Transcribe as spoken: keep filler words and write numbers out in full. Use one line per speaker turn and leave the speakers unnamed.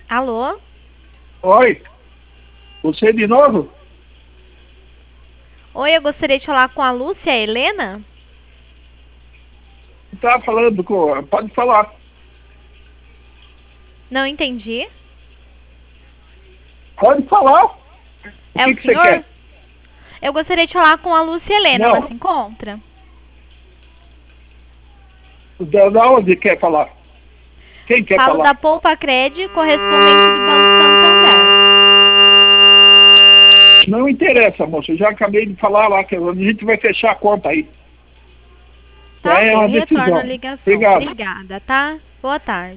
Alô?
Oi, você de novo?
Oi, eu gostaria de falar com a Lúcia Helena.
Tá falando com... Pode falar.
Não entendi.
Pode falar. O
É
que,
o
que você
senhor?
quer?
Eu gostaria de falar com a Lúcia Helena. Ela
Não,
se encontra?
da, da onde quer falar? Quem quer
Falo
falar?
da Poupa Cred, correspondente do Banco Santander.
Não interessa, moça. Eu já acabei de falar lá que a gente vai fechar a conta aí.
Tá
É
ok,
uma
retorno a
decisão.
ligação.
Obrigado.
Obrigada, tá? Boa tarde.